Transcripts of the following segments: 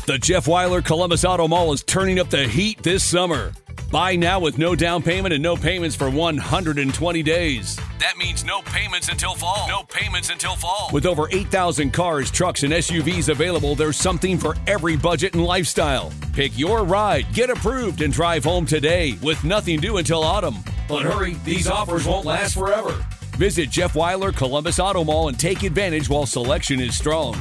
The Jeff Weiler Columbus Auto Mall is turning up the heat this summer. Buy now with no down payment and no payments for 120 days. That means no payments until fall. No payments until fall. With over 8,000 cars, trucks, and SUVs available, there's something for every budget and lifestyle. Pick your ride, get approved, and drive home today with nothing due until autumn. But hurry, these offers won't last forever. Visit Jeff Weiler Columbus Auto Mall and take advantage while selection is strong.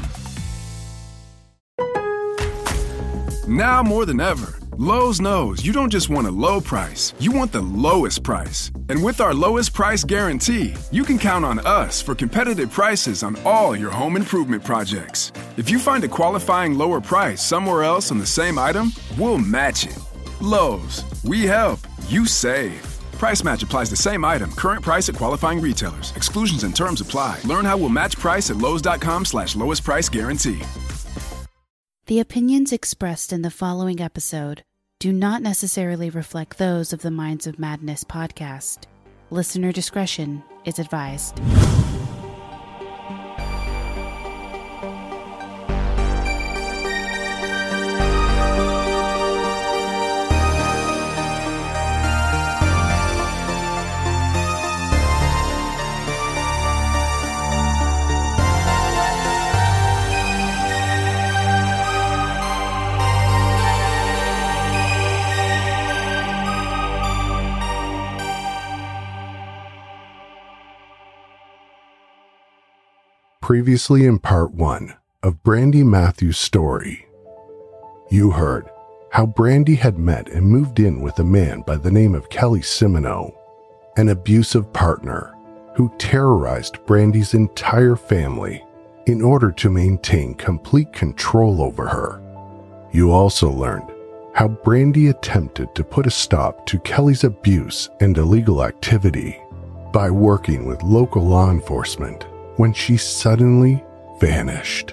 Now more than ever, Lowe's knows you don't just want a low price, you want the lowest price. And with our lowest price guarantee, you can count on us for competitive prices on all your home improvement projects. If you find a qualifying lower price somewhere else on the same item, we'll match it. Lowe's, we help, you save. Price match applies the same item, current price at qualifying retailers. Exclusions and terms apply. Learn how we'll match price at lowes.com/lowest price guarantee. The opinions expressed in the following episode do not necessarily reflect those of the Minds of Madness podcast. Listener discretion is advised. Previously in part 1 of Brandy Matthews' story, you heard how Brandy had met and moved in with a man by the name of Kelly Simoneau, an abusive partner who terrorized Brandy's entire family in order to maintain complete control over her. You also learned how Brandy attempted to put a stop to Kelly's abuse and illegal activity by working with local law enforcement when she suddenly vanished.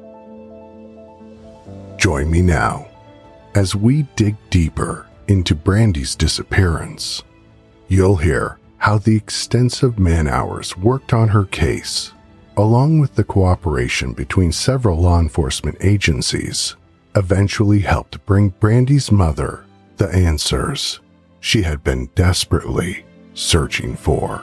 Join me now as we dig deeper into Brandy's disappearance. You'll hear how the extensive man-hours worked on her case, along with the cooperation between several law enforcement agencies, eventually helped bring Brandy's mother the answers she had been desperately searching for.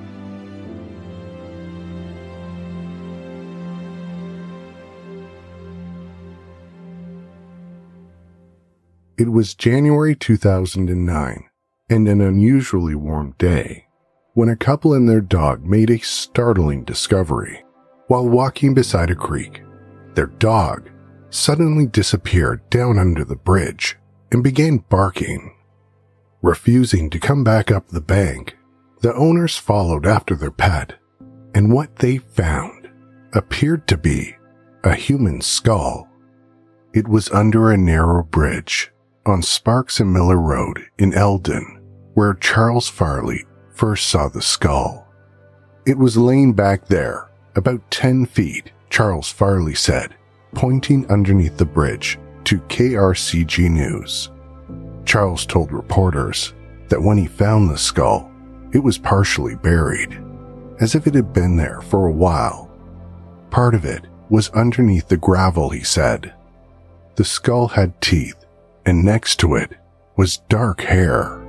It was January 2009, and an unusually warm day, when a couple and their dog made a startling discovery. While walking beside a creek, their dog suddenly disappeared down under the bridge and began barking. Refusing to come back up the bank, the owners followed after their pet, and what they found appeared to be a human skull. It was under a narrow bridge on Sparks and Miller Road in Eldon, where Charles Farley first saw the skull. It was laying back there, about 10 feet, Charles Farley said, pointing underneath the bridge to KRCG News. Charles told reporters that when he found the skull, it was partially buried, as if it had been there for a while. Part of it was underneath the gravel, he said. The skull had teeth, and next to it was dark hair.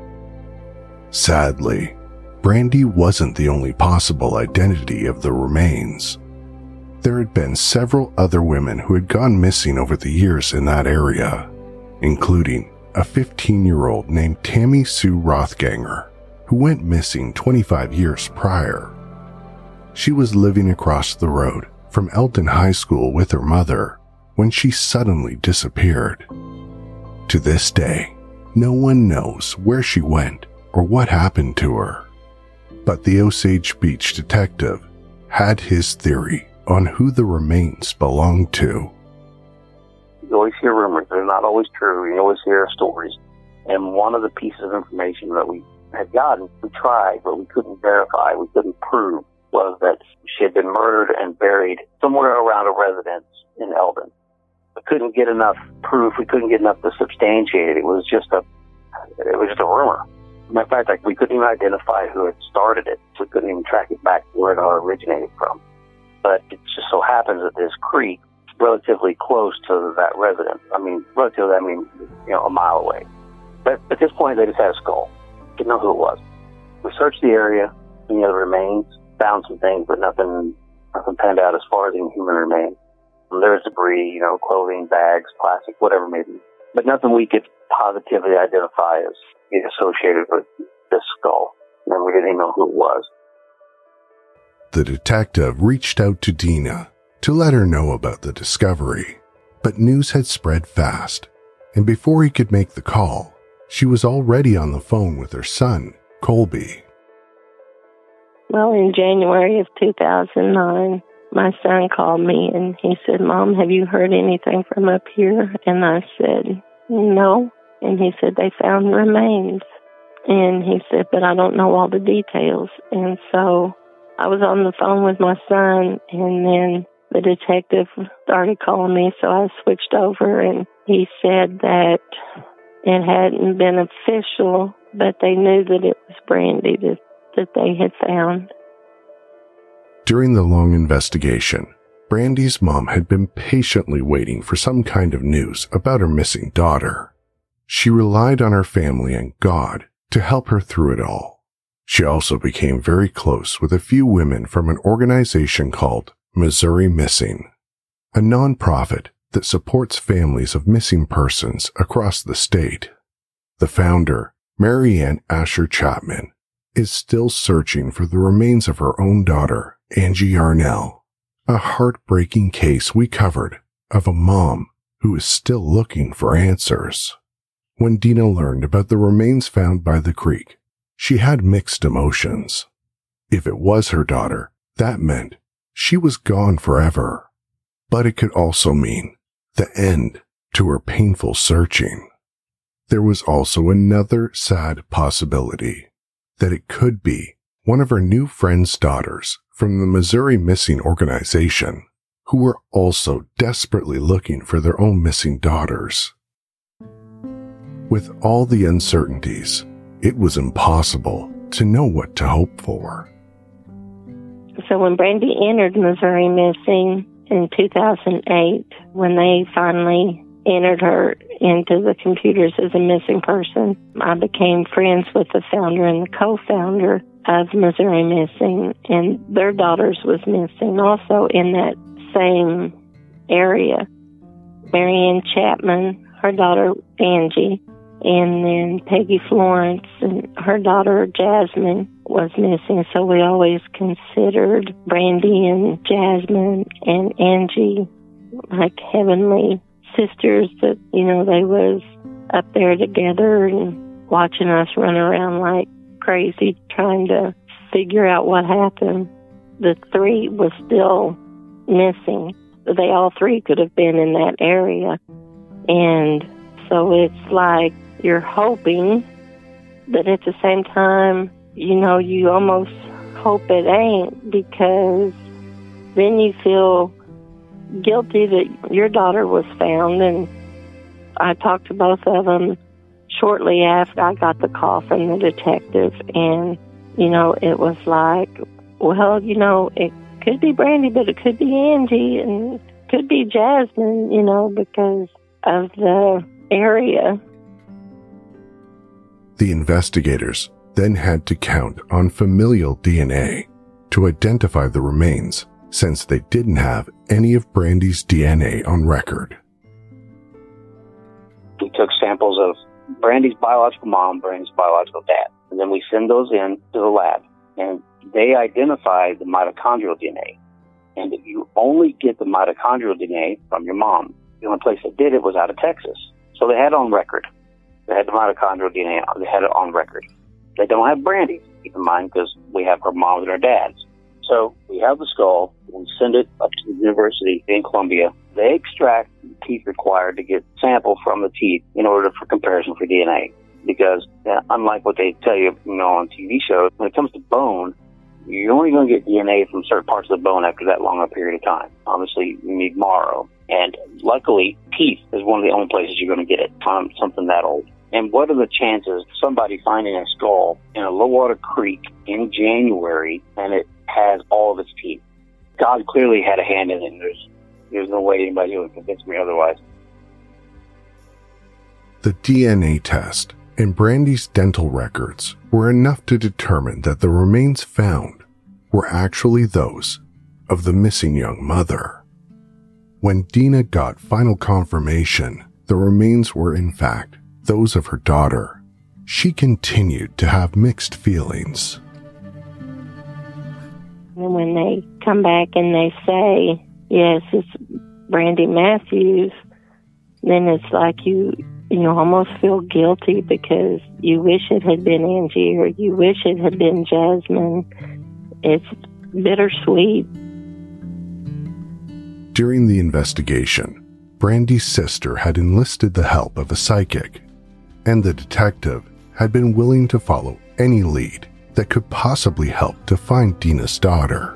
Sadly, Brandy wasn't the only possible identity of the remains. There had been several other women who had gone missing over the years in that area, including a 15-year-old named Tammy Sue Rothganger, who went missing 25 years prior. She was living across the road from Eldon High School with her mother when she suddenly disappeared. To this day, no one knows where she went or what happened to her. But the Osage Beach detective had his theory on who the remains belonged to. You always hear rumors. They're not always true. You always hear stories. And one of the pieces of information that we had gotten, we tried, but we couldn't verify, we couldn't prove, was that she had been murdered and buried somewhere around a residence in Eldon. We couldn't get enough proof. We couldn't get enough to substantiate it. It was just a rumor. Matter of fact, we couldn't even identify who had started it. We couldn't even track it back to where it all originated from. But it just so happens that this creek relatively close to that residence. I mean, relatively, a mile away. But at this point, they just had a skull. Didn't know who it was. We searched the area, any other remains, found some things, but nothing panned out as far as any human remains. There was debris, clothing, bags, plastic, whatever maybe. But nothing we could positively identify as being associated with this skull. And we didn't even know who it was. The detective reached out to Dina to let her know about the discovery, but news had spread fast, and before he could make the call, she was already on the phone with her son, Colby. Well, in January of 2009, my son called me and he said, "Mom, have you heard anything from up here?" And I said, "No." And he said, "They found remains." And he said, "But I don't know all the details." And so I was on the phone with my son, and then the detective started calling me, so I switched over, and he said that it hadn't been official, but they knew that it was Brandy that they had found. During the long investigation, Brandy's mom had been patiently waiting for some kind of news about her missing daughter. She relied on her family and God to help her through it all. She also became very close with a few women from an organization called Missouri Missing, a nonprofit that supports families of missing persons across the state. The founder, Mary Ann Asher Chapman, is still searching for the remains of her own daughter, Angie Yarnell, a heartbreaking case we covered of a mom who is still looking for answers. When Dina learned about the remains found by the creek, she had mixed emotions. If it was her daughter, that meant she was gone forever. But it could also mean the end to her painful searching. There was also another sad possibility, that it could be one of her new friend's daughters from the Missouri Missing organization, who were also desperately looking for their own missing daughters. With all the uncertainties, it was impossible to know what to hope for. So when Brandy entered Missouri Missing in 2008, when they finally entered her into the computers as a missing person, I became friends with the founder and the co-founder of Missouri Missing, and their daughters was missing also in that same area. Marianne Chapman, her daughter Angie, and then Peggy Florence and her daughter Jasmine was missing. So we always considered Brandy and Jasmine and Angie like heavenly sisters that, they was up there together and watching us run around like crazy trying to figure out what happened. The three was still missing. They all three could have been in that area. And so it's like you're hoping, but at the same time, you almost hope it ain't, because then you feel guilty that your daughter was found. And I talked to both of them shortly after I got the call from the detective, and, it was like, well, it could be Brandy, but it could be Angie, and it could be Jasmine, because of the area. The investigators then had to count on familial DNA to identify the remains, since they didn't have any of Brandy's DNA on record. We took samples of Brandy's biological mom, Brandy's biological dad, and then we send those in to the lab, and they identify the mitochondrial DNA. And you only get the mitochondrial DNA from your mom. The only place that did it was out of Texas. So they had it on record. They had the mitochondrial DNA. They had it on record. They don't have Brandy's, keep in mind, because we have her mom's and her dad's. So we have the skull, and we send it up to the university in Columbia. They extract the teeth required to get sample from the teeth in order for comparison for DNA. Because unlike what they tell you, on TV shows, when it comes to bone, you're only going to get DNA from certain parts of the bone after that long a period of time. Obviously, you need marrow. And luckily, teeth is one of the only places you're going to get it from something that old. And what are the chances of somebody finding a skull in a low-water creek in January and it has all of its teeth? God clearly had a hand in it. There's There's no way anybody would convince me otherwise. The DNA test and Brandy's dental records were enough to determine that the remains found were actually those of the missing young mother. When Dina got final confirmation the remains were in fact those of her daughter, she continued to have mixed feelings. And when they come back and they say, yes, it's Brandy Matthews, then it's like you almost feel guilty because you wish it had been Angie or you wish it had been Jasmine. It's bittersweet. During the investigation, Brandy's sister had enlisted the help of a psychic, and the detective had been willing to follow any lead that could possibly help to find Dina's daughter.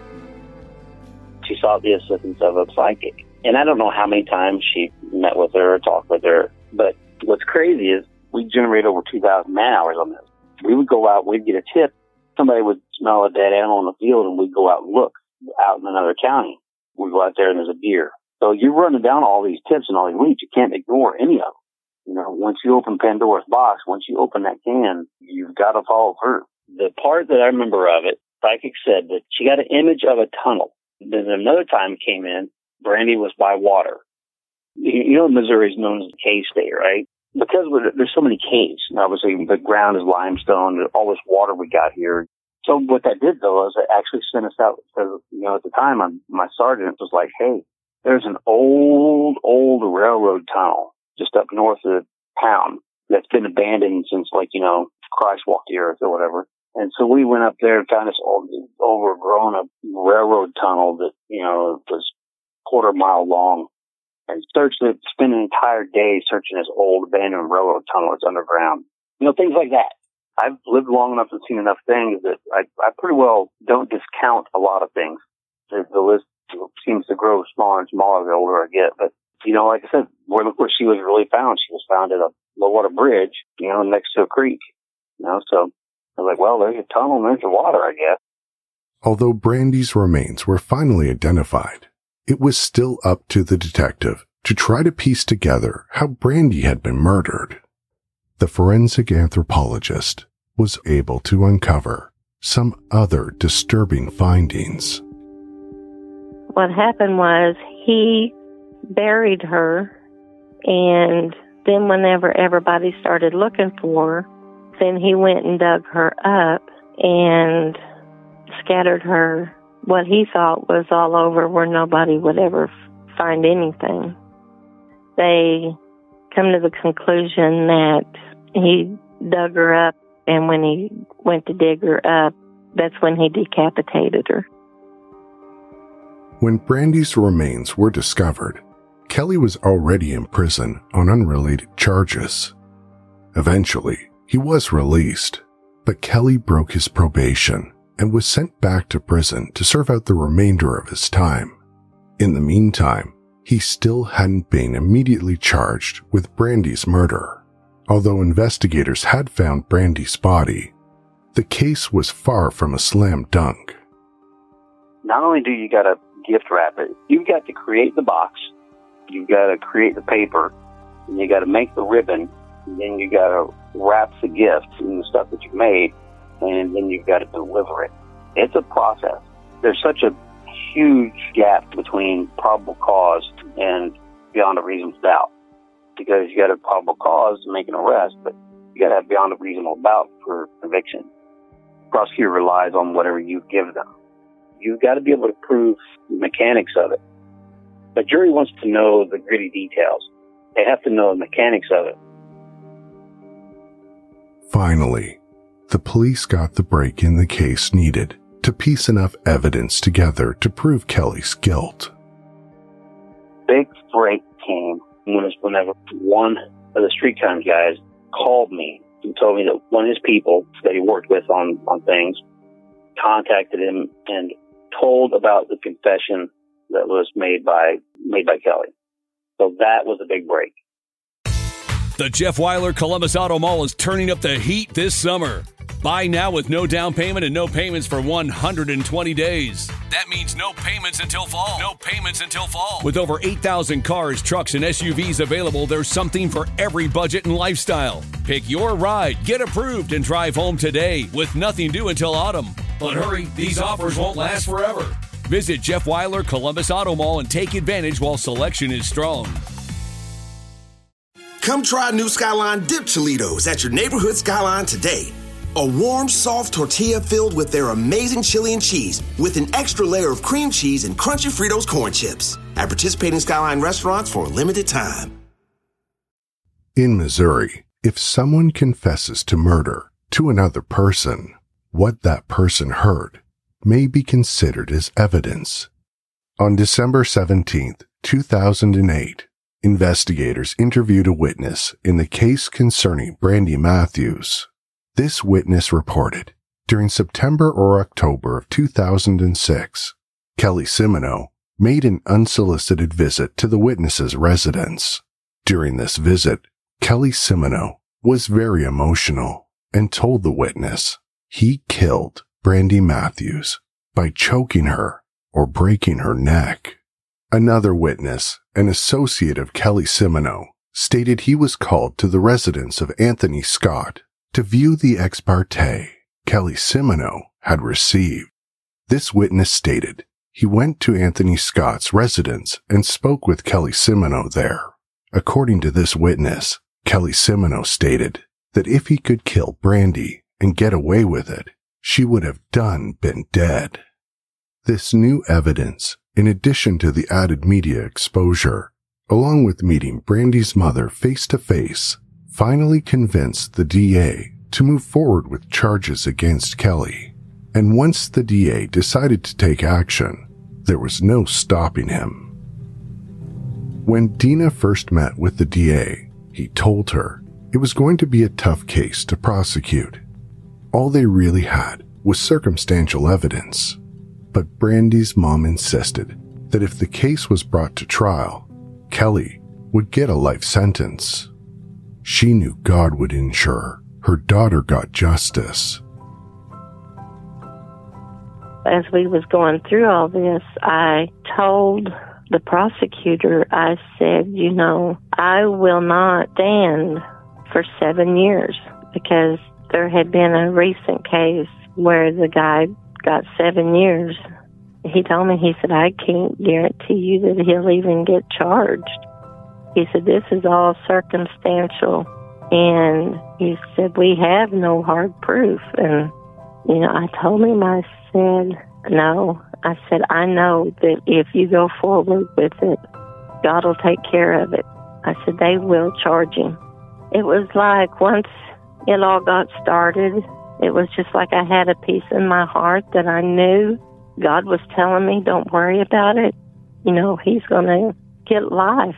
She sought the assistance of a psychic. And I don't know how many times she met with her or talked with her, but what's crazy is we generate over 2,000 man-hours on this. We would go out, we'd get a tip, somebody would smell a dead animal in the field, and we'd go out and look out in another county. We'd go out there and there's a deer. So you're running down all these tips and all these leads. You can't ignore any of them. You know, once you open Pandora's box, once you open that can, you've got to follow through. The part that I remember of it, psychic said that she got an image of a tunnel. Then another time came in, Brandy was by water. You know, Missouri is known as the cave state, right? Because there's so many caves. And obviously, the ground is limestone, all this water we got here. So what that did, though, is it actually sent us out. Because, you know, at the time, my sergeant was like, hey, there's an old railroad tunnel just up north of the town that's been abandoned since, like, you know, Christ walked the earth or whatever. And so we went up there and found this old, overgrown railroad tunnel that, you know, was quarter-mile long. And searched it, spent an entire day searching this old abandoned railroad tunnel that's underground. You know, things like that. I've lived long enough and seen enough things that I pretty well don't discount a lot of things. The list seems to grow smaller and smaller the older I get. But, you know, like I said, where she was really found, she was found at a low-water bridge, you know, next to a creek. You know, so I was like, well, there's a tunnel and there's the water, I guess. Although Brandy's remains were finally identified, it was still up to the detective to try to piece together how Brandy had been murdered. The forensic anthropologist was able to uncover some other disturbing findings. What happened was he buried her, and then whenever everybody started looking for her, then he went and dug her up and scattered her, what he thought was all over where nobody would ever find anything. They come to the conclusion that he dug her up, and when he went to dig her up, that's when he decapitated her. When Brandy's remains were discovered, Kelly was already in prison on unrelated charges. Eventually, he was released, but Kelly broke his probation and was sent back to prison to serve out the remainder of his time. In the meantime, he still hadn't been immediately charged with Brandy's murder. Although investigators had found Brandy's body, the case was far from a slam dunk. Not only do you got to gift wrap it, you've got to create the box, you've got to create the paper, and you got to make the ribbon, and then you got to wrap the gift and the stuff that you made, and then you've got to deliver it. It's a process. There's such a huge gap between probable cause and beyond a reasonable doubt, because you got a probable cause to make an arrest, but you got to have beyond a reasonable doubt for conviction. The prosecutor relies on whatever you give them. You've got to be able to prove the mechanics of it. The jury wants to know the gritty details. They have to know the mechanics of it. Finally, the police got the break in the case needed to piece enough evidence together to prove Kelly's guilt. Big break came whenever one of the Street Times guys called me and told me that one of his people that he worked with on things contacted him and told about the confession that was made by Kelly. So that was a big break. The Jeff Weiler Columbus Auto Mall is turning up the heat this summer. Buy now with no down payment and no payments for 120 days. That means no payments until fall. No payments until fall. With over 8,000 cars, trucks, and SUVs available, there's something for every budget and lifestyle. Pick your ride, get approved, and drive home today with nothing due until autumn. But hurry, these offers won't last forever. Visit Jeff Weiler Columbus Auto Mall and take advantage while selection is strong. Come try new Skyline Dip Cholitos at your neighborhood Skyline today. A warm, soft tortilla filled with their amazing chili and cheese with an extra layer of cream cheese and crunchy Fritos corn chips at participating Skyline restaurants for a limited time. In Missouri, if someone confesses to murder to another person, what that person heard may be considered as evidence. On December 17th, 2008, investigators interviewed a witness in the case concerning Brandy Matthews. This witness reported, during September or October of 2006, Kelly Simoneau made an unsolicited visit to the witness's residence. During this visit, Kelly Simoneau was very emotional and told the witness he killed Brandy Matthews by choking her or breaking her neck. Another witness, an associate of Kelly Simoneau, stated he was called to the residence of Anthony Scott to view the ex parte Kelly Simoneau had received. This witness stated he went to Anthony Scott's residence and spoke with Kelly Simoneau there. According to this witness, Kelly Simoneau stated that if he could kill Brandy and get away with it, she would have been dead. This new evidence, in addition to the added media exposure, along with meeting Brandy's mother face to face, finally convinced the DA to move forward with charges against Kelly. And once the DA decided to take action, there was no stopping him. When Dina first met with the DA, he told her it was going to be a tough case to prosecute. All they really had was circumstantial evidence. But Brandy's mom insisted that if the case was brought to trial, Kelly would get a life sentence. She knew God would ensure her daughter got justice. As we was going through all this, I told the prosecutor, I said, I will not stand for 7 years, because there had been a recent case where the guy got 7 years. He told me, he said, I can't guarantee you that he'll even get charged. He said, this is all circumstantial. And he said, we have no hard proof. And, I told him, I said, no. I said, I know that if you go forward with it, God will take care of it. I said, they will charge him. It was like once it all got started, it was just like I had a peace in my heart that I knew God was telling me, don't worry about it. He's going to get life.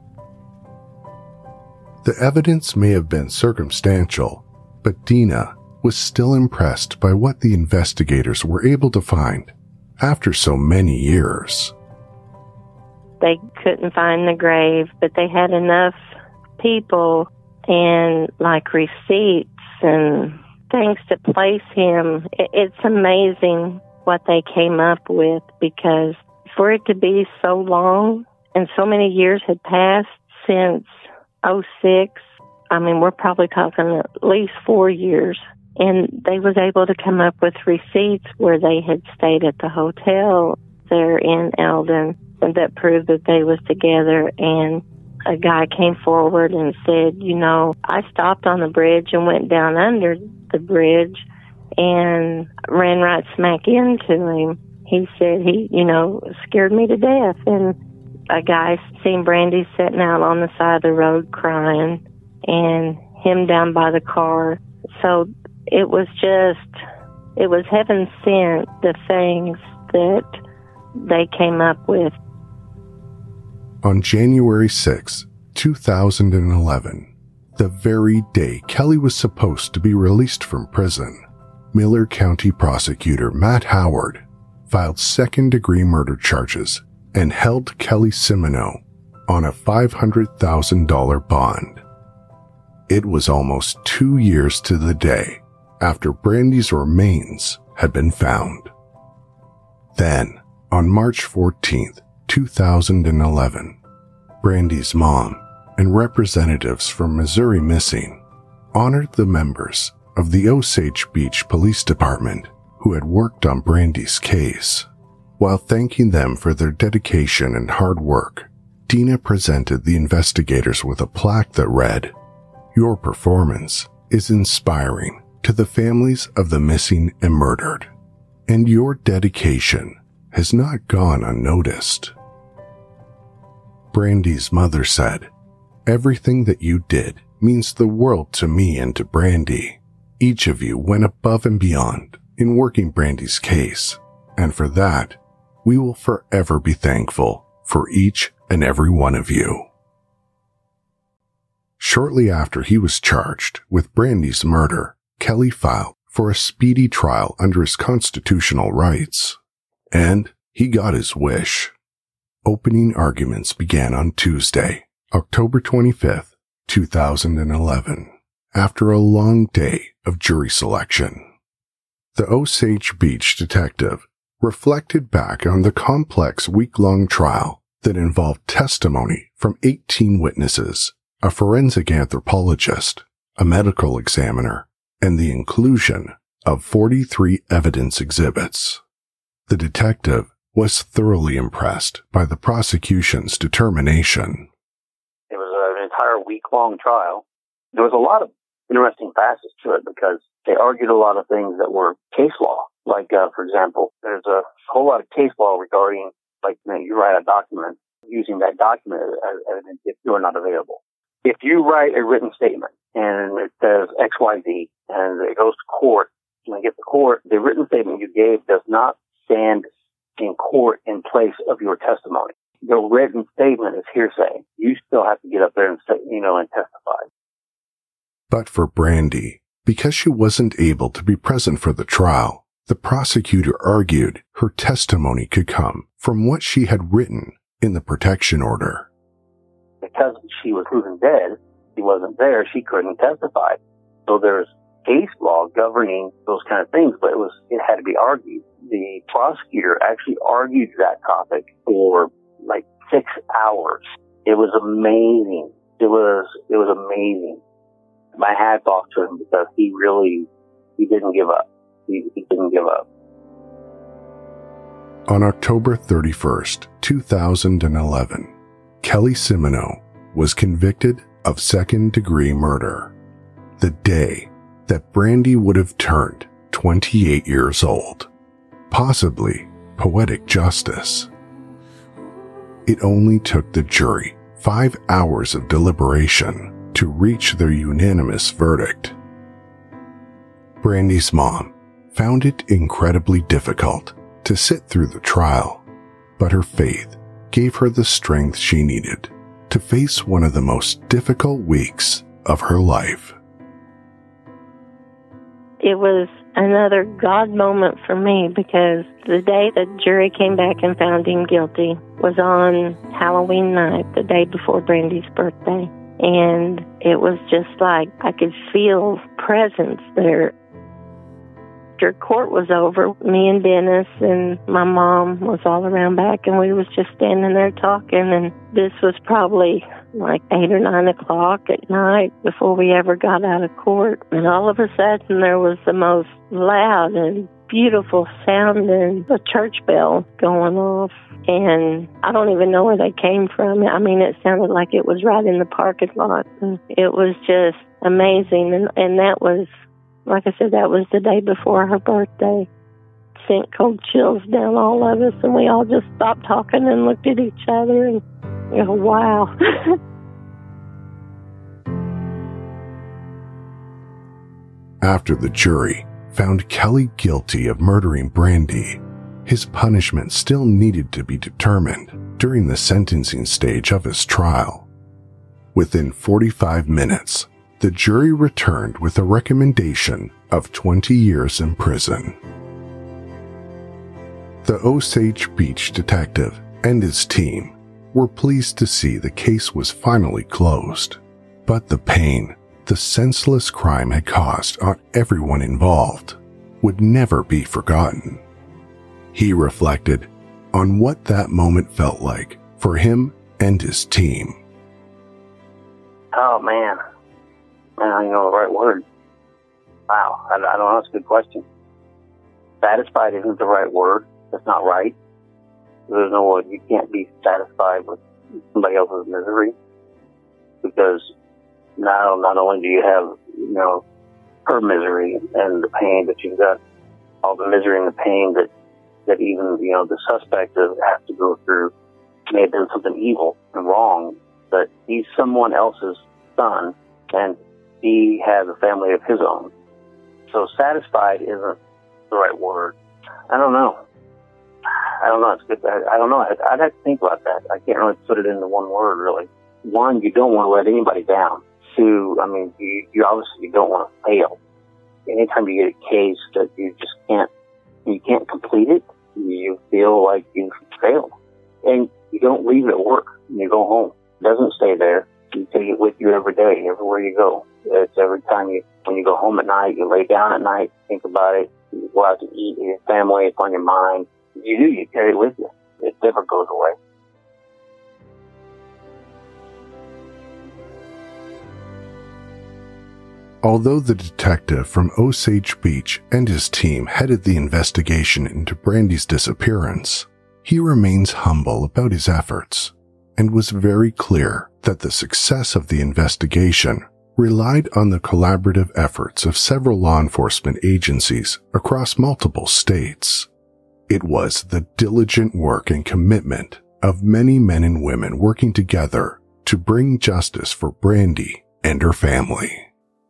The evidence may have been circumstantial, but Dina was still impressed by what the investigators were able to find after so many years. They couldn't find the grave, but they had enough people and receipts and things to place him. It's amazing what they came up with, because for it to be so long and so many years had passed since 2006, we're probably talking at least 4 years, and they was able to come up with receipts where they had stayed at the hotel there in Eldon, and that proved that they was together. And a guy came forward and said, I stopped on the bridge and went down under the bridge and ran right smack into him. He said he, scared me to death. And a guy seen Brandy sitting out on the side of the road crying, and him down by the car. So it was heaven sent, the things that they came up with. On January 6, 2011, the very day Kelly was supposed to be released from prison, Miller County prosecutor Matt Howard filed second-degree murder charges and held Kelly Simoneau on a $500,000 bond. It was almost 2 years to the day after Brandy's remains had been found. Then, on March 14th, 2011, Brandy's mom and representatives from Missouri Missing honored the members of the Osage Beach Police Department who had worked on Brandy's case. While thanking them for their dedication and hard work, Dina presented the investigators with a plaque that read, "Your performance is inspiring to the families of the missing and murdered, and your dedication has not gone unnoticed." Brandy's mother said, "Everything that you did means the world to me and to Brandy. Each of you went above and beyond in working Brandy's case, and for that, we will forever be thankful for each and every one of you." Shortly after he was charged with Brandy's murder, Kelly filed for a speedy trial under his constitutional rights. And he got his wish. Opening arguments began on Tuesday, October 25th, 2011, after a long day of jury selection. The Osage Beach detective reflected back on the complex week-long trial that involved testimony from 18 witnesses, a forensic anthropologist, a medical examiner, and the inclusion of 43 evidence exhibits. The detective was thoroughly impressed by the prosecution's determination. It was an entire week-long trial. There was a lot of interesting facets to it because they argued a lot of things that were case law. Like, for example, there's a whole lot of case law regarding, like, you write a document, using that document as evidence if you're not available. If you write a written statement and it says XYZ and it goes to court, when you get to court, the written statement you gave does not stand in court in place of your testimony. The written statement is hearsay. You still have to get up there and say, and testify. But for Brandy, because she wasn't able to be present for the trial, the prosecutor argued her testimony could come from what she had written in the protection order. Because she was proven dead, she wasn't there, she couldn't testify. So there's case law governing those kind of things, but it had to be argued. The prosecutor actually argued that topic for like 6 hours. It was amazing. It was amazing. My hat's off to him because he didn't give up. He didn't give up. On October 31st, 2011, Kelly Simoneau was convicted of second-degree murder, the day that Brandy would have turned 28 years old. Possibly poetic justice. It only took the jury 5 hours of deliberation to reach their unanimous verdict. Brandy's mom found it incredibly difficult to sit through the trial, but her faith gave her the strength she needed to face one of the most difficult weeks of her life. It was another God moment for me because the day the jury came back and found him guilty was on Halloween night, the day before Brandy's birthday. And it was just like I could feel presence there. After court was over, me and Dennis and my mom was all around back, and we was just standing there talking, and this was probably like 8 or 9 o'clock at night before we ever got out of court. And all of a sudden there was the most loud and beautiful sounding a church bell going off. And I don't even know where they came from. I mean, it sounded like it was right in the parking lot. And it was just amazing. And that was, like I said, that was the day before her birthday. Sent cold chills down all of us, and we all just stopped talking and looked at each other and, wow. After the jury found Kelly guilty of murdering Brandy, his punishment still needed to be determined during the sentencing stage of his trial. Within 45 minutes, the jury returned with a recommendation of 20 years in prison. The Osage Beach detective and his team were pleased to see the case was finally closed, but the pain the senseless crime had caused on everyone involved would never be forgotten. He reflected on what that moment felt like for him and his team. Oh, man. I don't even know the right word. Wow, I don't know. That's a good question. Satisfied isn't the right word. That's not right. There's no way. You can't be satisfied with somebody else's misery, because not only do you have, her misery and the pain, but you've got all the misery and the pain that even, the suspect has to go through. May have done something evil and wrong, but he's someone else's son, and he has a family of his own. So satisfied isn't the right word. I don't know. It's good. I don't know. I'd have to think about that. I can't really put it into one word, really. One, you don't want to let anybody down. Two, you obviously don't want to fail. Anytime you get a case that you can't complete it, you feel like you've failed. And you don't leave it at work when you go home. It doesn't stay there. You take it with you every day, everywhere you go. It's every time when you go home at night, you lay down at night, think about it, you go out to eat with your family, it's on your mind. You carry it with you. It never goes away. Although the detective from Osage Beach and his team headed the investigation into Brandy's disappearance, he remains humble about his efforts and was very clear that the success of the investigation relied on the collaborative efforts of several law enforcement agencies across multiple states. It was the diligent work and commitment of many men and women working together to bring justice for Brandy and her family.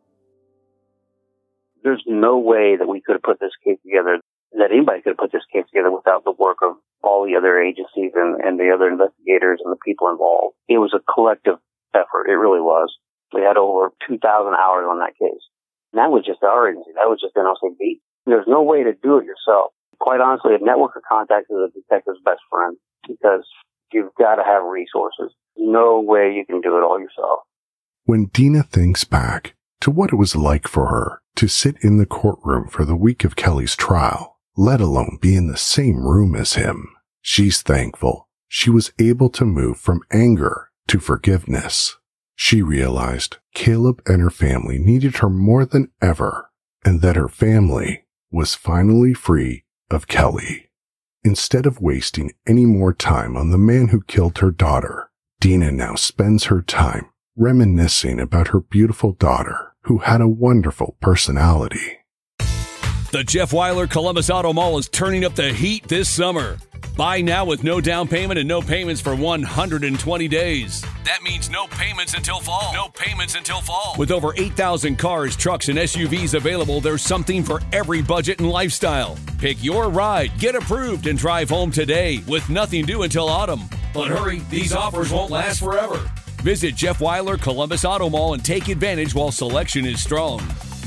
There's no way that we could have put this case together, that anybody could have put this case together without the work of all the other agencies and the other investigators and the people involved. It was a collective effort. It really was. We had over 2,000 hours on that case. And that was just our agency. That was just in Osage Beach. There's no way to do it yourself. Quite honestly, a network of contacts is a detective's best friend, because you've got to have resources. No way you can do it all yourself. When Dina thinks back to what it was like for her to sit in the courtroom for the week of Kelly's trial, let alone be in the same room as him, she's thankful she was able to move from anger to forgiveness. She realized Caleb and her family needed her more than ever, and that her family was finally free of Kelly. Instead of wasting any more time on the man who killed her daughter, Dina now spends her time reminiscing about her beautiful daughter, who had a wonderful personality. The Jeff Weiler Columbus Auto Mall is turning up the heat this summer. Buy now with no down payment and no payments for 120 days. That means no payments until fall. No payments until fall. With over 8,000 cars, trucks, and SUVs available, there's something for every budget and lifestyle. Pick your ride, get approved, and drive home today with nothing due until autumn. But hurry, these offers won't last forever. Visit Jeff Weiler Columbus Auto Mall and take advantage while selection is strong.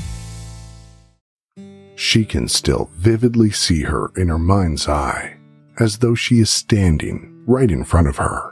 She can still vividly see her in her mind's eye, as though she is standing right in front of her.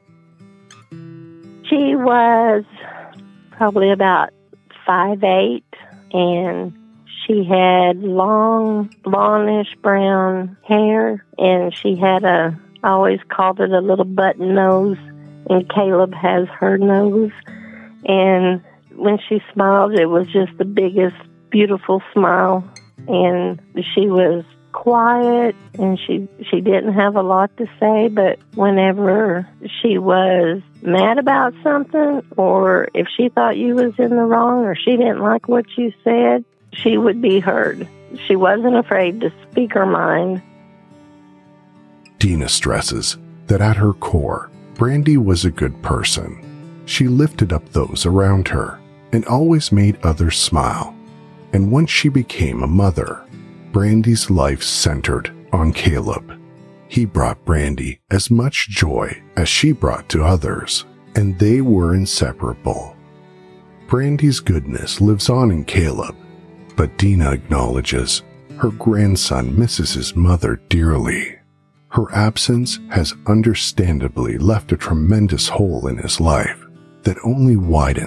She was probably about 5'8", and she had long, blondish brown hair, and she had I always called it a little button nose, and Caleb has her nose. And when she smiled, it was just the biggest, beautiful smile. And she was quiet, and she didn't have a lot to say, but whenever she was mad about something, or if she thought you was in the wrong, or she didn't like what you said, she would be heard. She wasn't afraid to speak her mind. Dina stresses that at her core, Brandy was a good person. She lifted up those around her and always made others smile. And once she became a mother, Brandy's life centered on Caleb. He brought Brandy as much joy as she brought to others, and they were inseparable. Brandy's goodness lives on in Caleb, but Dina acknowledges her grandson misses his mother dearly. Her absence has understandably left a tremendous hole in his life that only widens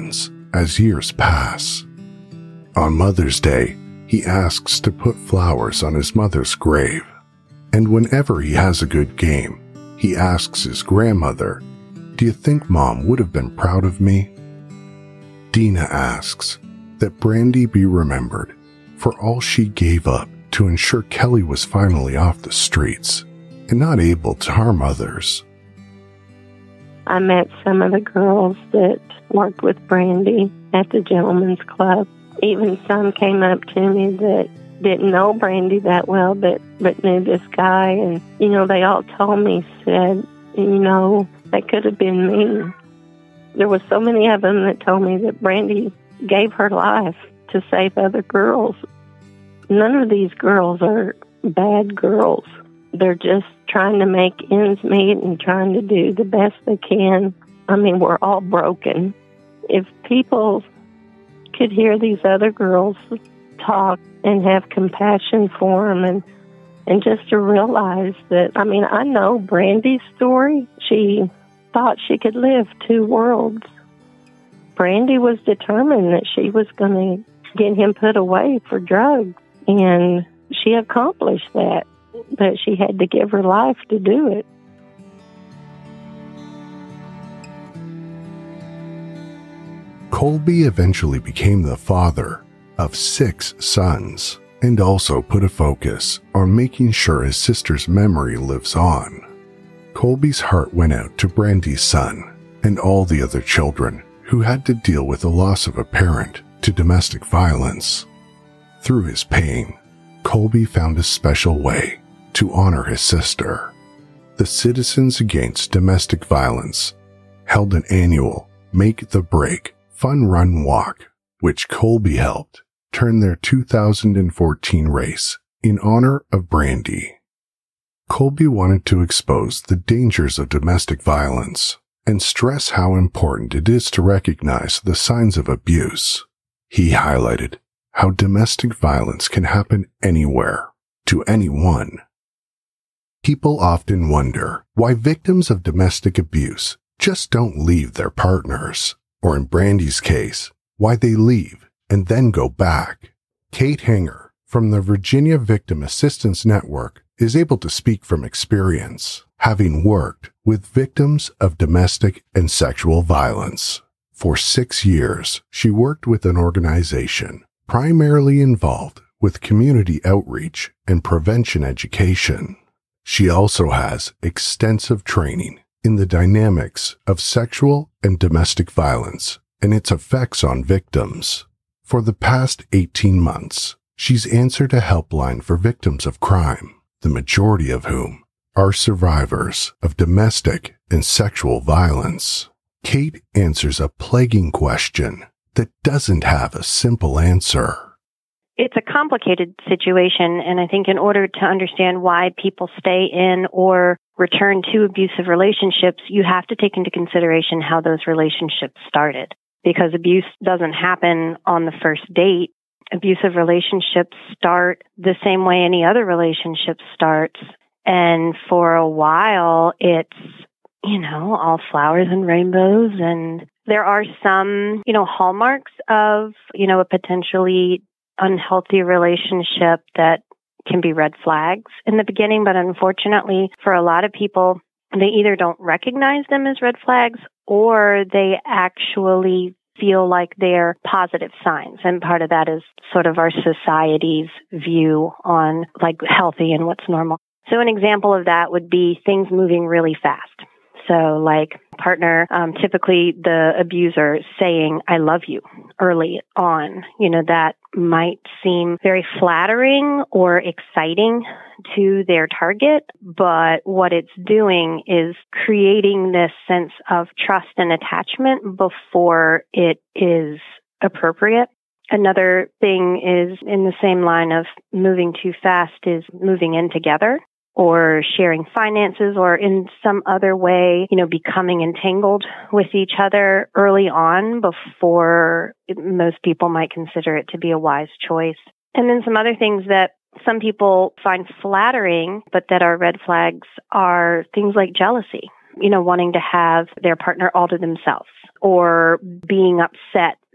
as years pass. On Mother's Day, he asks to put flowers on his mother's grave. And whenever he has a good game, he asks his grandmother, "Do you think Mom would have been proud of me?" Dina asks that Brandy be remembered for all she gave up to ensure Kelly was finally off the streets and not able to harm others. I met some of the girls that worked with Brandy at the Gentlemen's Club. Even some came up to me that didn't know Brandy that well, but knew this guy. And, they all told me, said, that could have been me. There were so many of them that told me that Brandy gave her life to save other girls. None of these girls are bad girls. They're just trying to make ends meet and trying to do the best they can. We're all broken. If people could hear these other girls talk and have compassion for them and just to realize that, I know Brandy's story. She thought she could live two worlds. Brandy was determined that she was going to get him put away for drugs, and she accomplished that, but she had to give her life to do it. Colby eventually became the father of 6 sons and also put a focus on making sure his sister's memory lives on. Colby's heart went out to Brandy's son and all the other children who had to deal with the loss of a parent to domestic violence. Through his pain, Colby found a special way to honor his sister. The Citizens Against Domestic Violence held an annual Make the Break Fun Run Walk, which Colby helped turn their 2014 race in honor of Brandy. Colby wanted to expose the dangers of domestic violence and stress how important it is to recognize the signs of abuse. He highlighted how domestic violence can happen anywhere, to anyone. People often wonder why victims of domestic abuse just don't leave their partners, or in Brandy's case, why they leave and then go back. Kate Hanger from the Virginia Victim Assistance Network is able to speak from experience, having worked with victims of domestic and sexual violence. For 6 years, she worked with an organization primarily involved with community outreach and prevention education. She also has extensive training in the dynamics of sexual and domestic violence and its effects on victims. For the past 18 months, she's answered a helpline for victims of crime, the majority of whom are survivors of domestic and sexual violence. Kate answers a plaguing question that doesn't have a simple answer. It's a complicated situation, and I think in order to understand why people stay in or return to abusive relationships, you have to take into consideration how those relationships started. Because abuse doesn't happen on the first date. Abusive relationships start the same way any other relationship starts. And for a while, it's, all flowers and rainbows. And there are some, hallmarks of, a potentially unhealthy relationship that can be red flags in the beginning. But unfortunately, for a lot of people, they either don't recognize them as red flags or they actually feel like they're positive signs. And part of that is sort of our society's view on healthy and what's normal. So an example of that would be things moving really fast. So partner, typically the abuser saying, "I love you," early on, that might seem very flattering or exciting to their target, but what it's doing is creating this sense of trust and attachment before it is appropriate. Another thing is in the same line of moving too fast is moving in together, or sharing finances, or in some other way, becoming entangled with each other early on before most people might consider it to be a wise choice. And then some other things that some people find flattering, but that are red flags, are things like jealousy, wanting to have their partner all to themselves, or being upset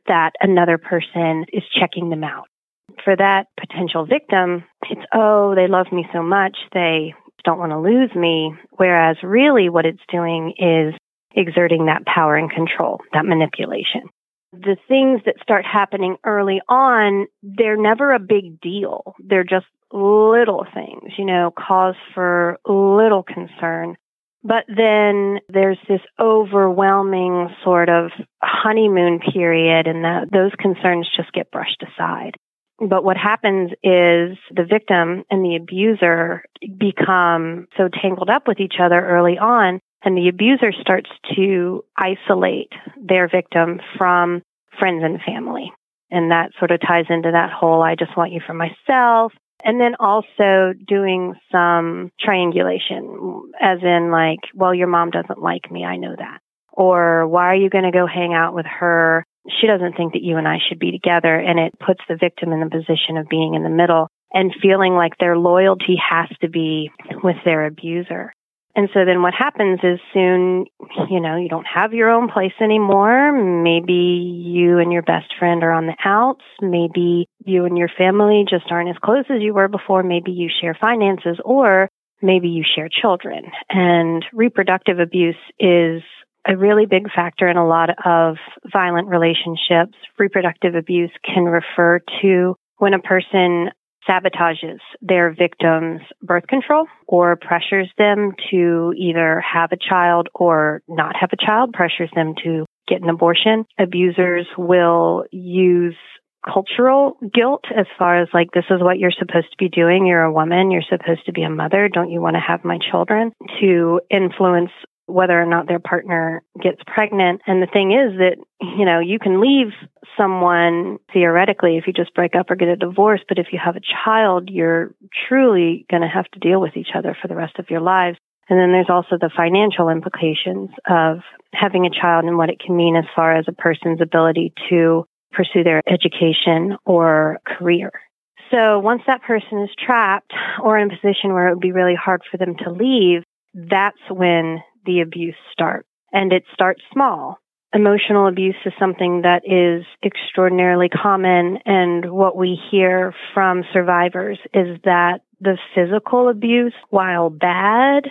that another person is checking them out. For that potential victim, it's, oh, they love me so much, they don't want to lose me. Whereas really what it's doing is exerting that power and control, that manipulation. The things that start happening early on, they're never a big deal. They're just little things, cause for little concern. But then there's this overwhelming sort of honeymoon period, and those concerns just get brushed aside. But what happens is the victim and the abuser become so tangled up with each other early on, and the abuser starts to isolate their victim from friends and family. And that sort of ties into that whole, I just want you for myself. And then also doing some triangulation, as in like, well, your mom doesn't like me, I know that. Or why are you going to go hang out with her? She doesn't think that you and I should be together. And it puts the victim in the position of being in the middle and feeling like their loyalty has to be with their abuser. And so then what happens is soon, you don't have your own place anymore. Maybe you and your best friend are on the outs. Maybe you and your family just aren't as close as you were before. Maybe you share finances, or maybe you share children. And reproductive abuse is a really big factor in a lot of violent relationships. Reproductive abuse can refer to when a person sabotages their victim's birth control or pressures them to either have a child or not have a child, pressures them to get an abortion. Abusers will use cultural guilt as far as like, this is what you're supposed to be doing. You're a woman. You're supposed to be a mother. Don't you want to have my children? To influence whether or not their partner gets pregnant. And the thing is that, you can leave someone theoretically if you just break up or get a divorce, but if you have a child, you're truly going to have to deal with each other for the rest of your lives. And then there's also the financial implications of having a child and what it can mean as far as a person's ability to pursue their education or career. So once that person is trapped or in a position where it would be really hard for them to leave, that's when the abuse starts. And it starts small. Emotional abuse is something that is extraordinarily common. And what we hear from survivors is that the physical abuse, while bad,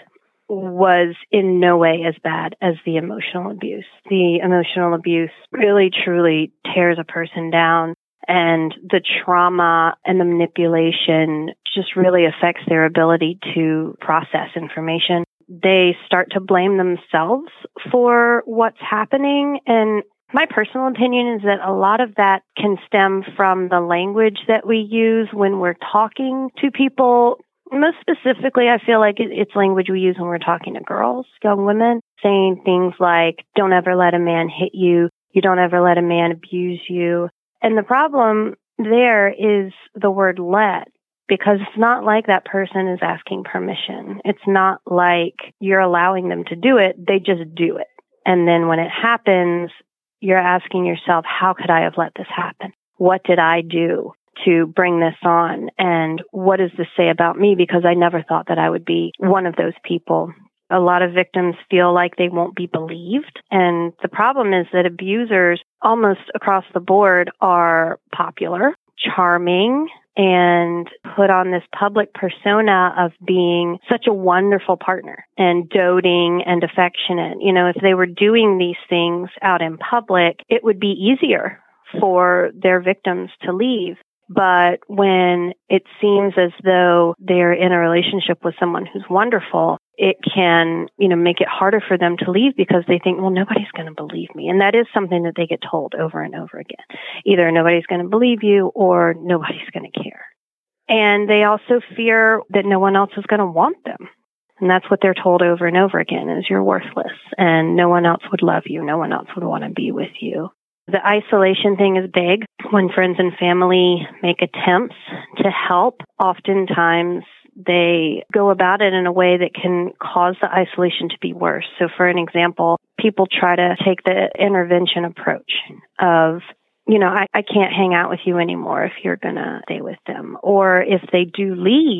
was in no way as bad as the emotional abuse. The emotional abuse really, truly tears a person down. And the trauma and the manipulation just really affects their ability to process information. They start to blame themselves for what's happening. And my personal opinion is that a lot of that can stem from the language that we use when we're talking to people. Most specifically, I feel like it's language we use when we're talking to girls, young women, saying things like, don't ever let a man hit you. You don't ever let a man abuse you. And the problem there is the word let. Because it's not like that person is asking permission. It's not like you're allowing them to do it. They just do it. And then when it happens, you're asking yourself, how could I have let this happen? What did I do to bring this on? And what does this say about me? Because I never thought that I would be one of those people. A lot of victims feel like they won't be believed. And the problem is that abusers almost across the board are popular, charming, and put on this public persona of being such a wonderful partner and doting and affectionate. If they were doing these things out in public, it would be easier for their victims to leave. But when it seems as though they're in a relationship with someone who's wonderful, it can, make it harder for them to leave because they think, well, nobody's going to believe me. And that is something that they get told over and over again. Either nobody's going to believe you or nobody's going to care. And they also fear that no one else is going to want them. And that's what they're told over and over again is you're worthless and no one else would love you. No one else would want to be with you. The isolation thing is big. When friends and family make attempts to help, oftentimes they go about it in a way that can cause the isolation to be worse. So for an example, people try to take the intervention approach of, I can't hang out with you anymore if you're going to stay with them. Or if they do leave,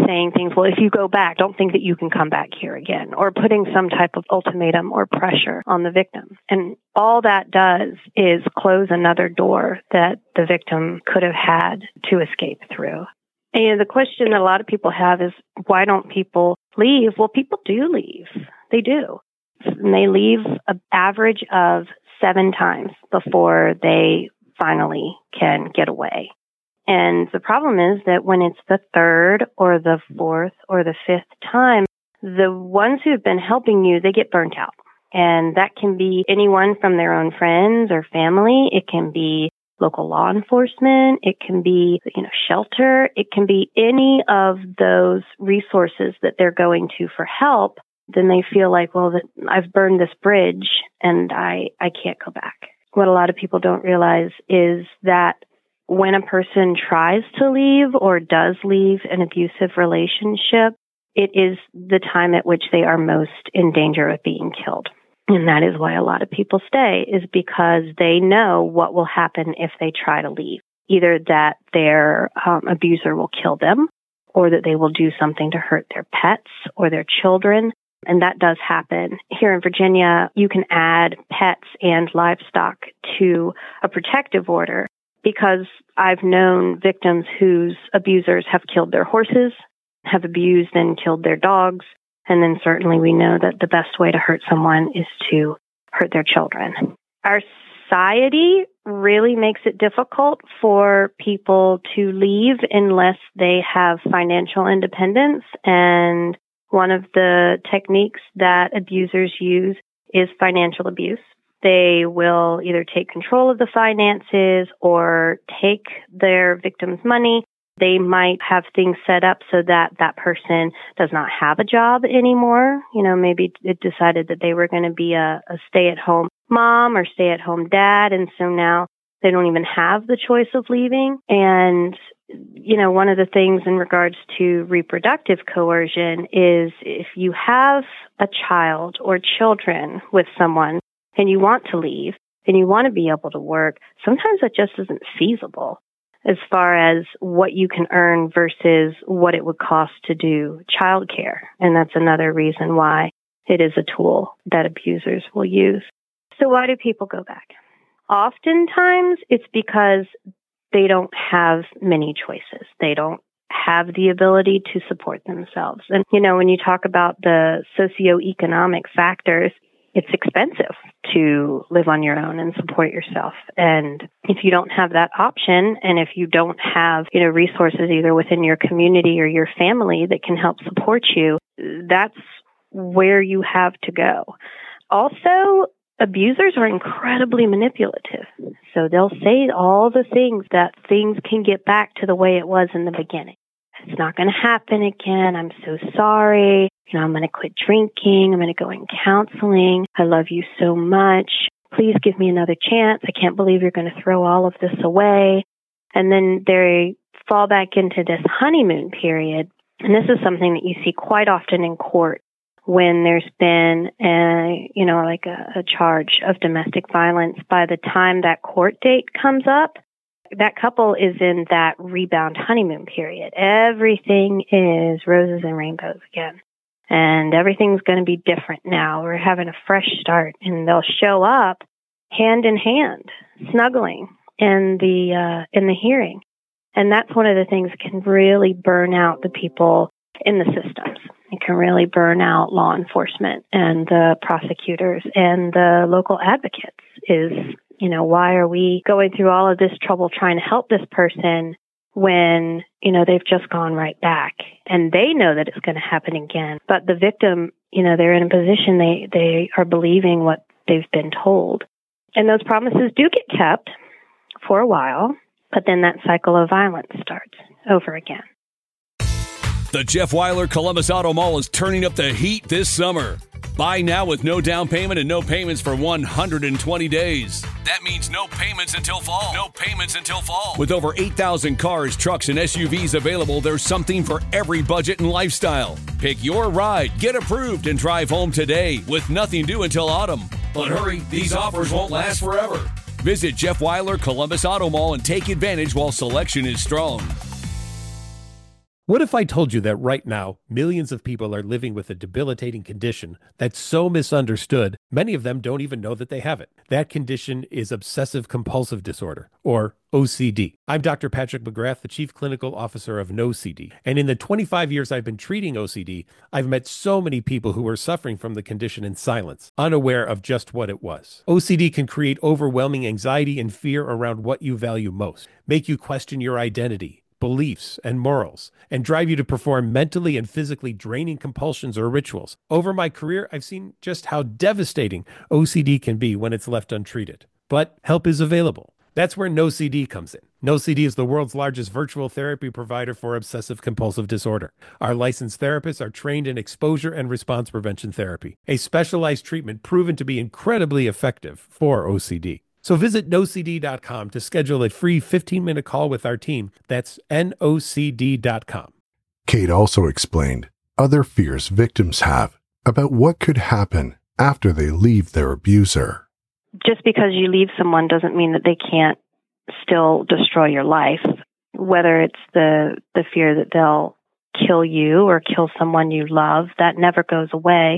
saying things, well, if you go back, don't think that you can come back here again, or putting some type of ultimatum or pressure on the victim. And all that does is close another door that the victim could have had to escape through. And the question that a lot of people have is, why don't people leave? Well, people do leave. They do. And they leave an average of 7 times before they finally can get away. And the problem is that when it's the 3rd or the 4th or the 5th time, the ones who have been helping you, they get burnt out. And that can be anyone from their own friends or family. It can be local law enforcement. It can be, shelter. It can be any of those resources that they're going to for help. Then they feel like, well, I've burned this bridge and I can't go back. What a lot of people don't realize is that when a person tries to leave or does leave an abusive relationship, it is the time at which they are most in danger of being killed. And that is why a lot of people stay, is because they know what will happen if they try to leave. Either that their abuser will kill them, or that they will do something to hurt their pets or their children. And that does happen. Here in Virginia, you can add pets and livestock to a protective order, because I've known victims whose abusers have killed their horses, have abused and killed their dogs. And then certainly we know that the best way to hurt someone is to hurt their children. Our society really makes it difficult for people to leave unless they have financial independence. And one of the techniques that abusers use is financial abuse. They will either take control of the finances or take their victim's money. They might have things set up so that that person does not have a job anymore. Maybe it decided that they were going to be a stay-at-home mom or stay-at-home dad, and so now they don't even have the choice of leaving. And, one of the things in regards to reproductive coercion is if you have a child or children with someone and you want to leave and you want to be able to work, sometimes that just isn't feasible as far as what you can earn versus what it would cost to do childcare. And that's another reason why it is a tool that abusers will use. So why do people go back? Oftentimes it's because they don't have many choices. They don't have the ability to support themselves. And, when you talk about the socioeconomic factors, it's expensive to live on your own and support yourself. And if you don't have that option, and if you don't have, resources either within your community or your family that can help support you, that's where you have to go. Also, abusers are incredibly manipulative. So they'll say all the things that things can get back to the way it was in the beginning. It's not going to happen again. I'm so sorry. I'm going to quit drinking. I'm going to go in counseling. I love you so much. Please give me another chance. I can't believe you're going to throw all of this away. And then they fall back into this honeymoon period. And this is something that you see quite often in court when there's been a charge of domestic violence. By the time that court date comes up, that couple is in that rebound honeymoon period. Everything is roses and rainbows again. And everything's going to be different now. We're having a fresh start. And they'll show up hand in hand, snuggling in the hearing. And that's one of the things that can really burn out the people in the systems. It can really burn out law enforcement and the prosecutors and the local advocates is, why are we going through all of this trouble trying to help this person when, they've just gone right back, and they know that it's going to happen again. But the victim, they're in a position, they are believing what they've been told. And those promises do get kept for a while, but then that cycle of violence starts over again. The Jeff Weiler Columbus Auto Mall is turning up the heat this summer. Buy now with no down payment and no payments for 120 days. That means no payments until fall. No payments until fall. With over 8,000 cars, trucks, and SUVs available, there's something for every budget and lifestyle. Pick your ride, get approved, and drive home today with nothing due until autumn. But hurry, these offers won't last forever. Visit Jeff Weiler Columbus Auto Mall and take advantage while selection is strong. What if I told you that right now, millions of people are living with a debilitating condition that's so misunderstood, many of them don't even know that they have it. That condition is obsessive compulsive disorder, or OCD. I'm Dr. Patrick McGrath, the Chief Clinical Officer of NoCD. And in the 25 years I've been treating OCD, I've met so many people who are suffering from the condition in silence, unaware of just what it was. OCD can create overwhelming anxiety and fear around what you value most, make you question your identity, beliefs, and morals, and drive you to perform mentally and physically draining compulsions or rituals. Over my career, I've seen just how devastating OCD can be when it's left untreated. But help is available. That's where NoCD comes in. NoCD is the world's largest virtual therapy provider for obsessive compulsive disorder. Our licensed therapists are trained in exposure and response prevention therapy, a specialized treatment proven to be incredibly effective for OCD. So visit NoCD.com to schedule a free 15-minute call with our team. That's NoCD.com. Kate also explained other fears victims have about what could happen after they leave their abuser. Just because you leave someone doesn't mean that they can't still destroy your life, whether it's the fear that they'll kill you or kill someone you love. That never goes away.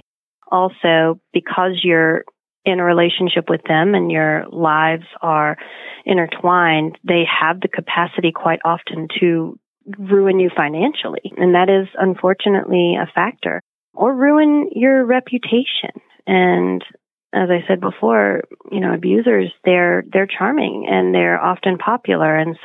Also, because you're in a relationship with them and your lives are intertwined, they have the capacity quite often to ruin you financially. And that is unfortunately a factor. Or ruin your reputation. And as I said before, abusers, they're charming and they're often popular. And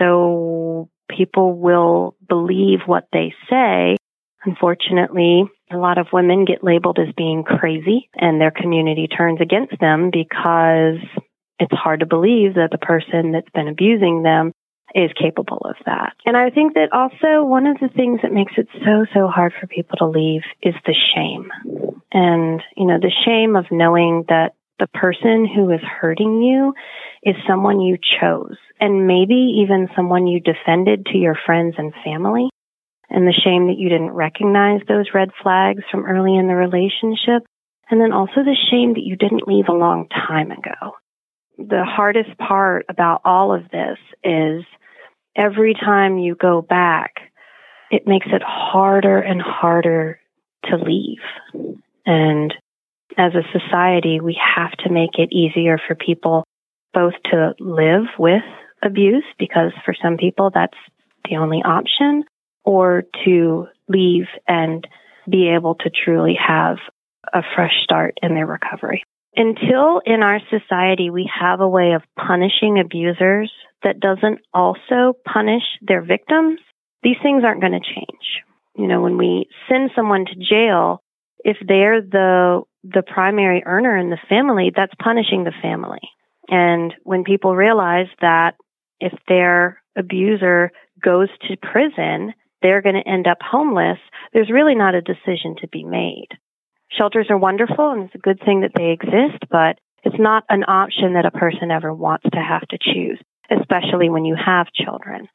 so people will believe what they say. Unfortunately, a lot of women get labeled as being crazy and their community turns against them because it's hard to believe that the person that's been abusing them is capable of that. And I think that also one of the things that makes it so hard for people to leave is the shame. And, the shame of knowing that the person who is hurting you is someone you chose and maybe even someone you defended to your friends and family. And the shame that you didn't recognize those red flags from early in the relationship. And then also the shame that you didn't leave a long time ago. The hardest part about all of this is every time you go back, it makes it harder and harder to leave. And as a society, we have to make it easier for people both to live with abuse, because for some people that's the only option, or to leave and be able to truly have a fresh start in their recovery. Until in our society we have a way of punishing abusers that doesn't also punish their victims, these things aren't going to change. When we send someone to jail, if they're the primary earner in the family, that's punishing the family. And when people realize that if their abuser goes to prison, they're going to end up homeless, there's really not a decision to be made. Shelters are wonderful, and it's a good thing that they exist, but it's not an option that a person ever wants to have to choose, especially when you have children.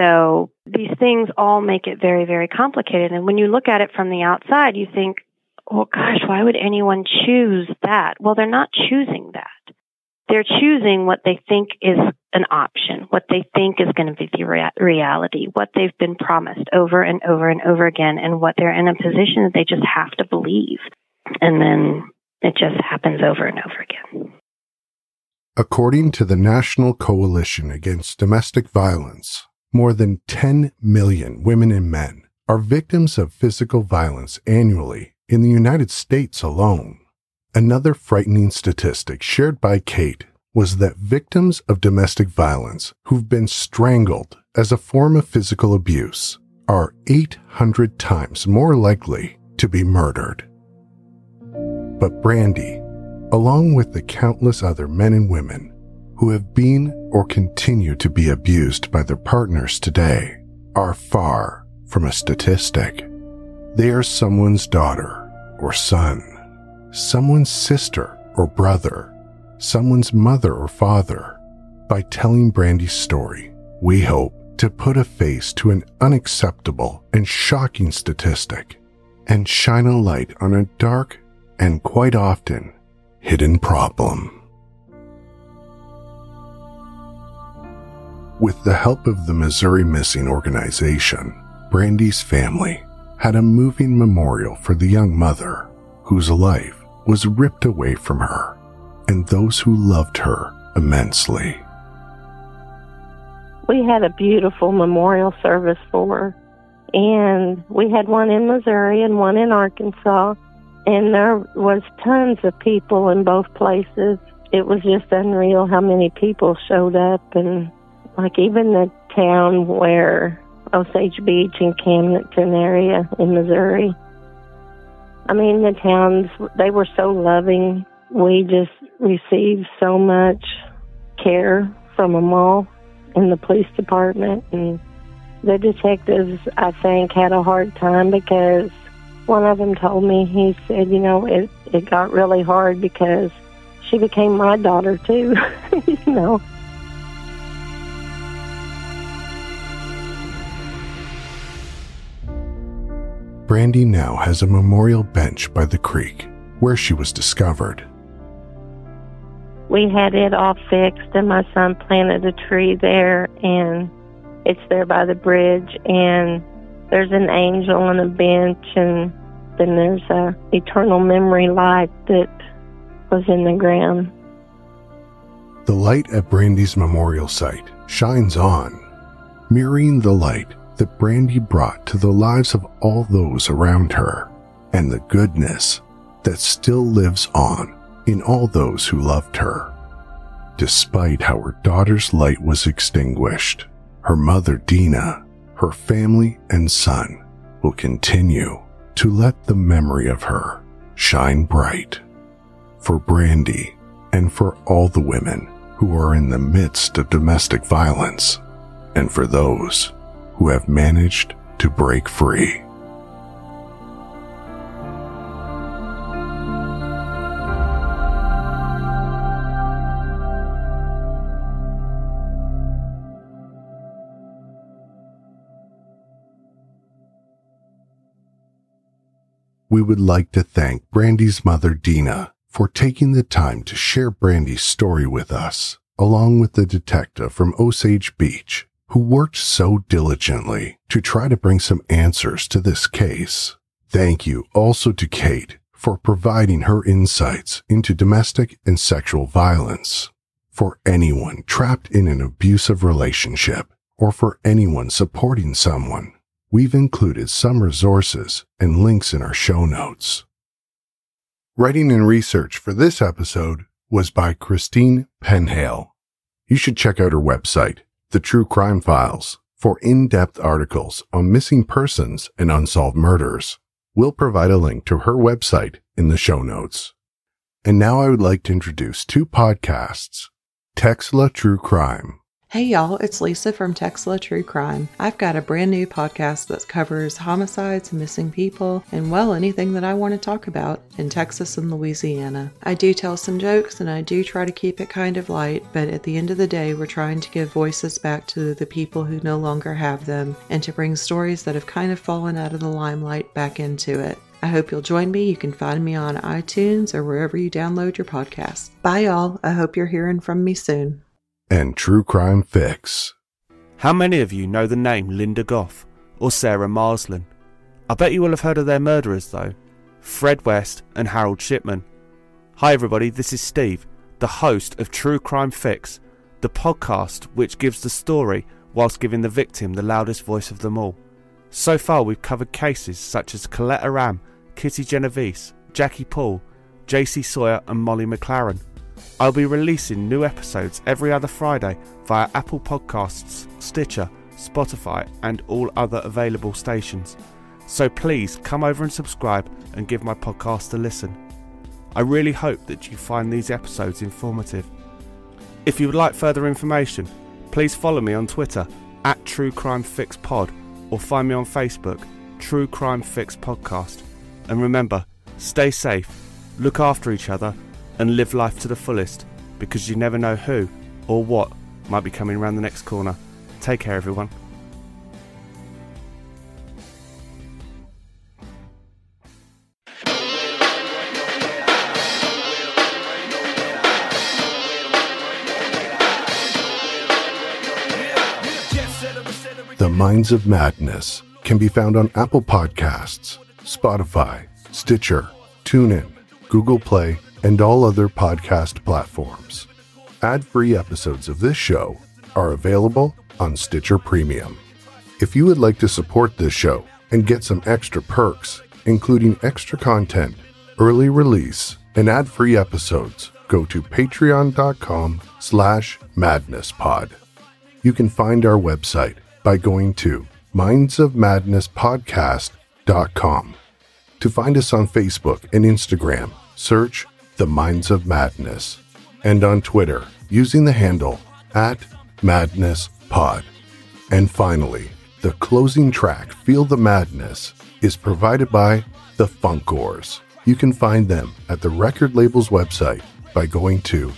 So these things all make it very, very complicated. And when you look at it from the outside, you think, well, gosh, why would anyone choose that? Well, they're not choosing that. They're choosing what they think is an option, what they think is going to be the reality, what they've been promised over and over and over again, and what they're in a position that they just have to believe. And then it just happens over and over again. According to the National Coalition Against Domestic Violence, more than 10 million women and men are victims of physical violence annually in the United States alone. Another frightening statistic shared by Kate was that victims of domestic violence who've been strangled as a form of physical abuse are 800 times more likely to be murdered. But Brandy, along with the countless other men and women who have been or continue to be abused by their partners today, are far from a statistic. They are someone's daughter or son, someone's sister or brother, someone's mother or father. By telling Brandy's story, we hope to put a face to an unacceptable and shocking statistic and shine a light on a dark and quite often hidden problem. With the help of the Missouri Missing Organization, Brandy's family had a moving memorial for the young mother whose life was ripped away from her and those who loved her immensely. We had a beautiful memorial service for her, and we had one in Missouri and one in Arkansas, and there was tons of people in both places. It was just unreal how many people showed up, and like even the town where Osage Beach and Camden area in Missouri. I mean, the towns, they were so loving. We just received so much care from them all in the police department. And the detectives, I think, had a hard time because one of them told me, he said, you know, it got really hard because she became my daughter too, you know. Brandy now has a memorial bench by the creek where she was discovered. We had it all fixed, and my son planted a tree there, and it's there by the bridge, and there's an angel on a bench, and then there's a eternal memory light that was in the ground. The light at Brandy's memorial site shines on, mirroring the light that Brandy brought to the lives of all those around her, and the goodness that still lives on in all those who loved her. Despite how her daughter's light was extinguished, her mother Dina, her family and son will continue to let the memory of her shine bright. For Brandy and for all the women who are in the midst of domestic violence, and for those who have managed to break free. We would like to thank Brandy's mother, Dina, for taking the time to share Brandy's story with us, along with the detective from Osage Beach, who worked so diligently to try to bring some answers to this case. Thank you also to Kate for providing her insights into domestic and sexual violence. For anyone trapped in an abusive relationship, or for anyone supporting someone, we've included some resources and links in our show notes. Writing and research for this episode was by Christine Penhale. You should check out her website, The True Crime Files, for in-depth articles on missing persons and unsolved murders. We'll provide a link to her website in the show notes. And now I would like to introduce two podcasts. Texla True Crime. Hey y'all, it's Lisa from Texla True Crime. I've got a brand new podcast that covers homicides, missing people, and well, anything that I want to talk about in Texas and Louisiana. I do tell some jokes and I do try to keep it kind of light, but at the end of the day, we're trying to give voices back to the people who no longer have them and to bring stories that have kind of fallen out of the limelight back into it. I hope you'll join me. You can find me on iTunes or wherever you download your podcasts. Bye y'all. I hope you're hearing from me soon. And True Crime Fix. How many of you know the name Linda Goff or Sarah Marsland? I bet you will have heard of their murderers though, Fred West and Harold Shipman. Hi everybody, this is Steve, the host of True Crime Fix, the podcast which gives the story whilst giving the victim the loudest voice of them all. So far we've covered cases such as Colette Aram, Kitty Genovese, Jackie Paul, JC Sawyer and Molly McLaren. I'll be releasing new episodes every other Friday via Apple Podcasts, Stitcher, Spotify and all other available stations. So please come over and subscribe and give my podcast a listen. I really hope that you find these episodes informative. If you would like further information, please follow me on Twitter at True Crime Fix Pod or find me on Facebook, True Crime Fix Podcast. And remember, stay safe, look after each other and live life to the fullest, because you never know who or what might be coming around the next corner. Take care, everyone. The Minds of Madness can be found on Apple Podcasts, Spotify, Stitcher, TuneIn, Google Play, and all other podcast platforms. Ad-free episodes of this show are available on Stitcher Premium. If you would like to support this show and get some extra perks, including extra content, early release, and ad-free episodes, go to patreon.com/madnesspod. You can find our website by going to mindsofmadnesspodcast.com. To find us on Facebook and Instagram, search The Minds of Madness, and on Twitter using the handle @MadnessPod. And finally, the closing track, Feel the Madness, is provided by The Funkors. You can find them at the record label's website by going to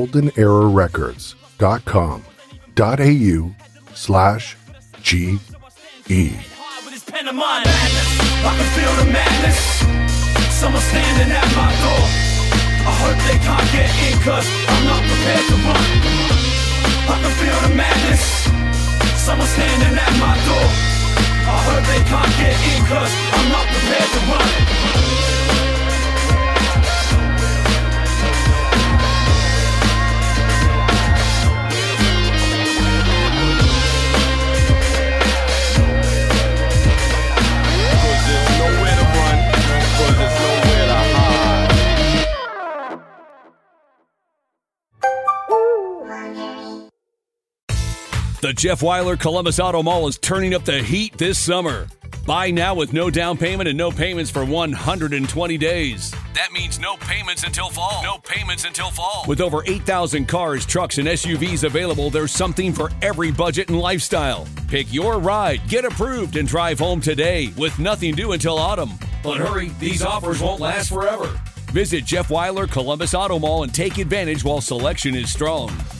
goldenerrorrecords.com.au/GE. I can feel the madness. Someone standing at my door. I hope they can't get in, cause I'm not prepared to run. I can feel the madness. Someone standing at my door. I hope they can't get in, cause I'm not prepared to run. The Jeff Weiler Columbus Auto Mall is turning up the heat this summer. Buy now with no down payment and no payments for 120 days. That means no payments until fall. No payments until fall. With over 8,000 cars, trucks, and SUVs available, there's something for every budget and lifestyle. Pick your ride, get approved, and drive home today with nothing due until autumn. But hurry, these offers won't last forever. Visit Jeff Weiler Columbus Auto Mall and take advantage while selection is strong.